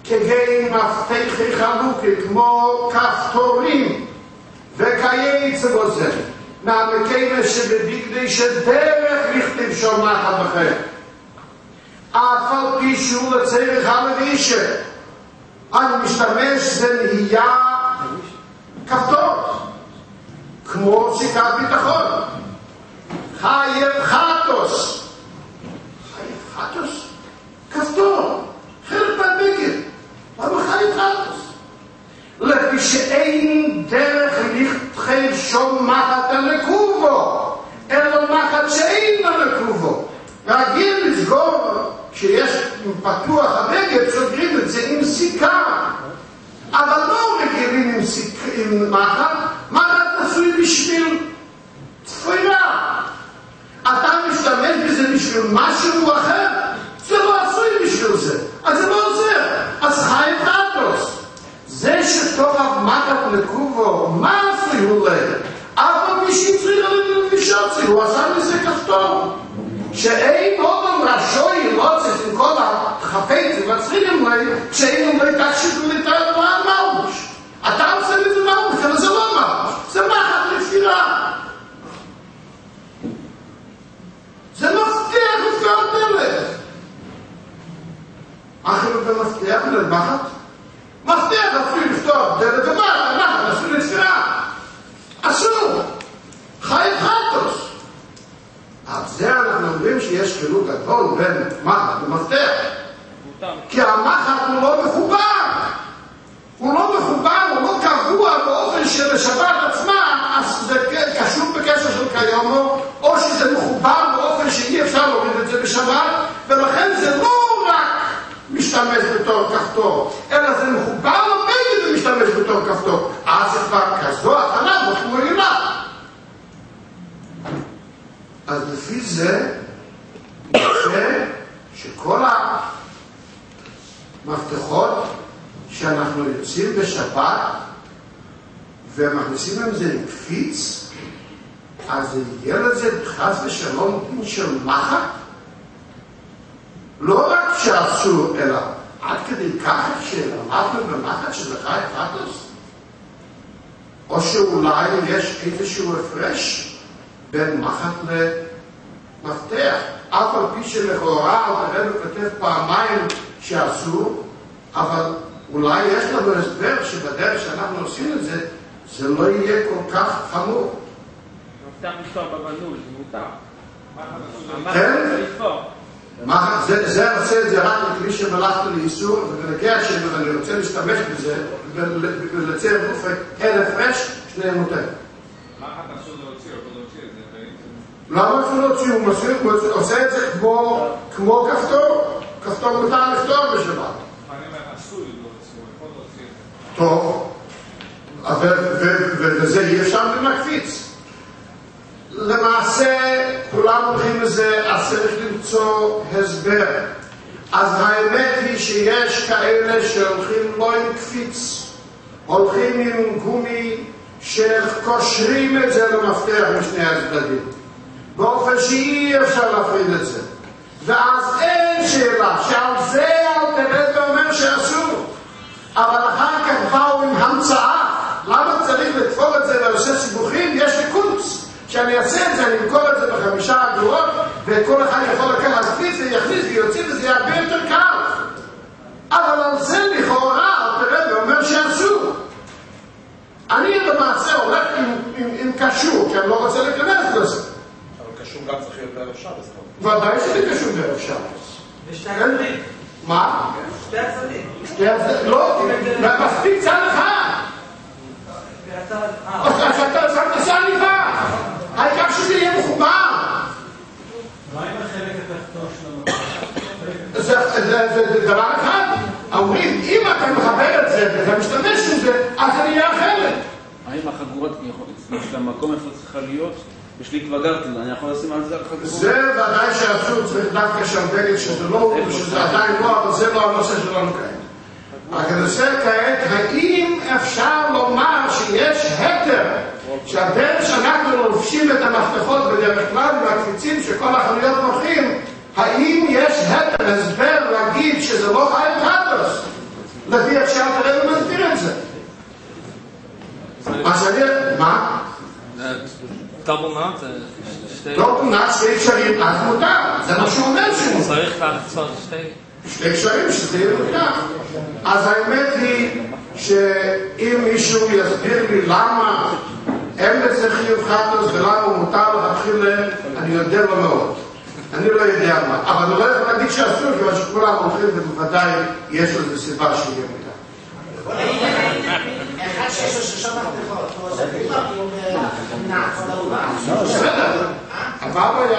S1: כגי מפתחי חלוקי, כמו כפתורים וכייצא בזה, מהמקיימה שבבגדי שדרך לכתיב שומחת בכם. אף על פי שהוא לצריך הלבישה, אני משתמש זה נהיה כפתור, כמו סיכת ביטחון. חייב חטוס. חייב חטוס? כפתור, חלק מהבגד. למה חייב חטוס? לפי שאין דרך לכתחיב שום מחט הנקובו, אלא מחט שאין הנקובו. רגיל לסגור, כשיש פתוח הבגד, סוגרים את זה עם סיכה. אבל לא מגיעים עם מחט, מחט נשוי בשביל תפירה. אתה משתמש בזה בשביל משהו אחר, זה לא עשוי בשביל זה, אז זה לא עוזר. אז חייב חטוס. זה שתוך המחט נקובו, מה עשוי הוא לב? אבל מי שצריך ללבישוצי, הוא עשה מזה כפתור. שאין אודם רשוי לוצס עם כל החפצים מצחירים לי, שאין לי תקשיבו לתאר מלבוש. אתה עושה מזה מלבוש, אבל זה לא מלבוש, זה מחט לתפירה. זה מפתח לפתוח דלת. אחרי במפתח למחט? מפתח אפילו לפתוח דלת ומחט, מחט אסור לתפירה. אסור. חייב חטוס. אז זה אנחנו אומרים שיש חילוק גדול בין מחט ומפתח. כי המחט הוא לא מחובר. הוא לא מחובר, הוא לא קבוע באופן שבשבת עצמה, אז זה קשור בקשר של קיומו, או שזה מחובר באופן שאי אפשר להוריד את זה בשבת, ולכן זה לא רק משתמש בתור כפתור, אלא זה מחובר לבגד ומשתמש בתור כפתור. אז זה כבר כזו התחלה, כמו עילה. אז לפי זה, שכל המפתחות שאנחנו יוצאים בשבת ומכניסים להם זה לקפיץ, אז יהיה לזה חס ושלום דין של מחט? לא רק שאסור, אלא עד כדי כך שלמדנו במחט שזה חייב חטוס? או שאולי יש איזשהו הפרש בין מחט למפתח, אף על פי שלכאורה הרב כותב פעמיים שאסור, אבל אולי יש לנו הסבר שבדרך שאנחנו עושים את זה, זה לא יהיה כל כך חמור.
S4: מפתח לפתור בבנול, זה מותר.
S1: כן? זה עושה את זה רק לכלי שמלאכת לאיסור, ובנגיע שאני רוצה להשתמש בזה, ולצייר באופן אין הפרש, שניהם מותר.
S9: מה אתה אסור להוציא או לא להוציא את זה?
S1: למה אסור להוציא? הוא עושה את זה כמו כפתור. כפתור מותר לפתור בשבת.
S9: אני אומר, אסור להוציא, הוא יכול להוציא את זה.
S1: טוב, וזה אי אפשר במקפיץ. למעשה, כולם הולכים לזה, אז צריך למצוא הסבר. אז האמת היא שיש כאלה שהולכים לא עם קפיץ, הולכים עם גומי שקושרים את זה למפתח משני הצדדים. באופן שאי אפשר להפריד את זה. ואז אין שאלה שעל זה אלתר רבי אומר שאסור. אבל אחר כך באו עם המצאה. למה צריך לתפור את זה ולעשות סיבוכים? יש לי קונץ. שאני אעשה את זה, אני אמכור את זה ב5 אגורות, וכל אחד יכול לקחת קפיץ ויכניס ויוציא וזה יהיה הרבה יותר קל. אבל על זה לכאורה אלתר רבי אומר שאסור. אני למעשה הולך עם קשור, כי אני לא רוצה להיכנס לזה.
S7: אבל קשור גם צריך להיות בערב שבת.
S1: ודאי שזה קשור בערב שבת.
S2: ושתי הצדדים.
S1: מה?
S2: שתי הצדדים.
S1: שתי הצדדים? לא, מספיק צד אחד. אז אתה שמת צד אחד. העיקר שזה יהיה מחובר.
S6: מה עם החלק התחתון של המחט?
S1: זה דבר אחד. אומרים, אם אתה מחבר את זה ואתה משתמש עם זה, אז זה נהיה אחרת.
S4: האם החגורות, יש לה מקום איפה צריכה להיות? יש לי כבר גרטל, אני יכול לשים על זה החגורות?
S1: זה ודאי שאסור, צריך דווקא שהבגד שזה לא, שזה עדיין לא, אבל זה לא הנושא שלנו כעת. הנושא כעת, האם אפשר לומר שיש התר, שהדרך שאנחנו לובשים את המפתחות בדרך כלל והקפיצים שכל החנויות מוכרים, האם יש התר הסבר להגיד שזה לא חייב חטוס? לפי איך שאלת הרב מסביר את זה. אז אני... מה?
S3: טאבלנאט,
S1: טאבלנאט, שתי קשרים, אז מותר. זה מה שהוא אומר שהוא.
S3: צריך לעשות
S1: שתי קשרים, שזה יהיה מותר. אז האמת היא שאם מישהו יסביר לי למה אין בזה חיוב חטוס ולמה הוא מותר להתחיל, אני יודע לו מאוד. אני לא יודע מה. אבל אני לא יכול להגיד שאסור, כיוון שכולם הולכים ובוודאי יש לזה סיבה שיהיה מותר.
S5: אחד שיש לו שישה מפתחות, זה כבר נעץ לעולם.
S1: בסדר. מה הבעיה?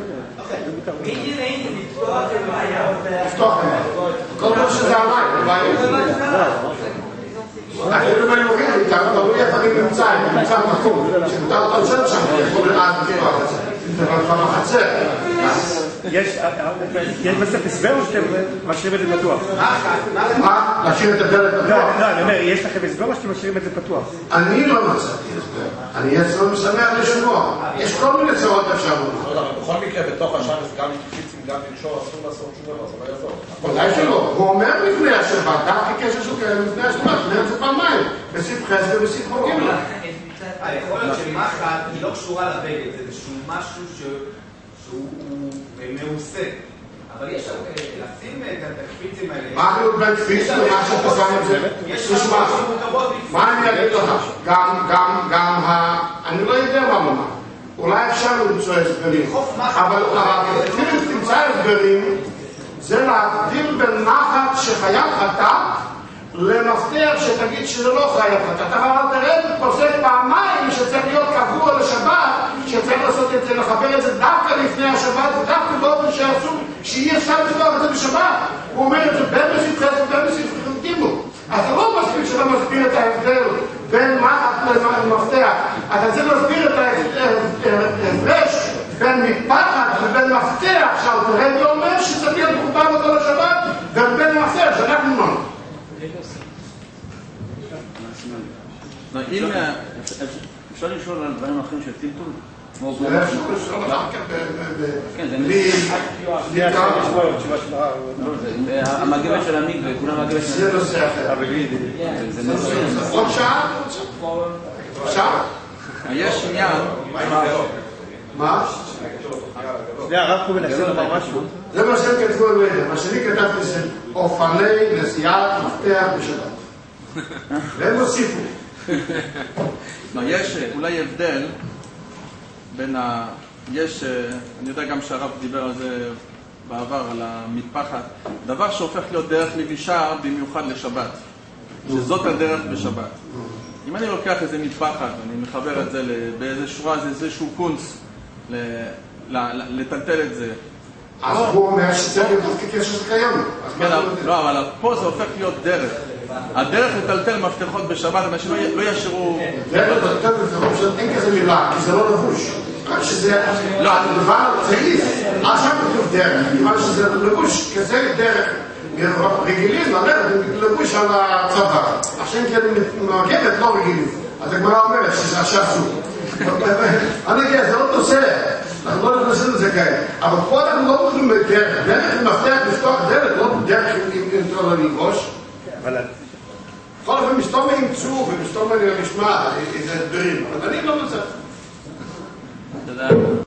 S1: לפתוח ממנו. כל פעם שזה עליי, הבעיה. אפילו אני מוריד לי, תלוי איפה אני נמצא מקום, שמותר אותו לשבת שם, יכול לעד לפתוח את זה. זה כבר בחצר.
S10: יש בסוף הסבר או שאתם משאירים את זה פתוח?
S1: מה? להשאיר את הדלת פתוח?
S10: לא, אני אומר, יש לכם הסבר או שאתם משאירים את זה פתוח?
S1: אני לא מצאתי הסבר. אני לא משמח לשמוע. יש כל מיני צורות אפשרות.
S7: בכל מקרה, בתוך השבס, גם לקפיצים, גם לקשור, אסור לעשות שום דבר, זה לא יעזור.
S1: ודאי שלא. הוא אומר לפני השבת, דווקא קשר שהוא כאלה לפני השבת, אומר את זה פעמיים, בסיף חסד ובסיף חוגים.
S11: היכולת של מחט היא לא קשורה לבגד, זה איזשהו משהו שהוא מעושה. אבל יש לשים את הקפיצים האלה.
S1: מה אני עוד בין קפיץ למה שאתה שם את זה?
S11: יש משהו מורכבות.
S1: מה אני אגיד לך? גם אני לא יודע מה לומר. אולי אפשר למצוא הסברים. אבל אפילו שתמצא הסברים, זה להבדיל בין מחט שחייב חטאת למפתח שתגיד שזה לא חייב חטאת. אבל תראה, פוסק פעמיים שצריך להיות קבוע לשבת, שצריך לעשות את זה, לחבר את זה דווקא לפני השבת, ודווקא באופן שאסור, שיהיה אפשר לפתוח את זה בשבת. הוא אומר את זה בין בסיס חסד ובין בסיס חסד. אז זה לא מספיק שאתה מסביר את ההבדל בין מחט למפתח. אתה צריך להסביר את ההפרש בין מטפחת ובין מפתח, שהרבי אומר שצריך להיות מחובר אותו לשבת, ובין המפתח שאנחנו לא.
S12: אם אפשר לשאול על דברים אחרים של טלטול?
S1: אפשר לשאול אחר כך
S12: המגבת של המקווה, כולם מגבת של
S1: זה נושא אחר.
S12: זה נושא.
S1: עוד שעה? שעה?
S12: יש עניין.
S1: מה?
S10: הרב פה מנסה לומר משהו.
S1: זה מה שהם כתבו על זה. מה שאני כתבתי זה אופני נסיעת מפתח בשבת. והם הוסיפו.
S12: יש אולי הבדל בין יש, אני יודע גם שהרב דיבר על זה בעבר, על המטפחת, דבר שהופך להיות דרך לבישה במיוחד לשבת, שזאת הדרך בשבת. אם אני לוקח איזה מטפחת ואני מחבר את זה באיזה שורה, זה איזשהו קונץ לטלטל את זה.
S1: אז הוא אומר שצריך להיות כקשר שזה קיים.
S12: לא, אבל פה זה הופך להיות דרך. הדרך לטלטל מפתחות בשבת, אנשים לא ישאירו...
S1: דרך לטלטל מפתחות, אין כזה מילה, כי זה לא לבוש. רק שזה... לא, הדבר צריך. עכשיו כתוב דרך, כיוון שזה לבוש כזה דרך. רגילים, לבוש על הצבא. עכשיו כן מגבת לא רגילים. אז הגמרא אומרת שזה השעשו. אני אגיד, זה לא נושא. אנחנו לא נכנסים לזה כאלה. אבל פה אנחנו לא מוכנים בדרך. דרך עם מפתח לפתוח דרך, לא דרך עם תראה לנגוש. כל אופן מסתום ימצאו ומסתום אני משמע איזה דברים. אבל אני לא מצא.
S3: תודה.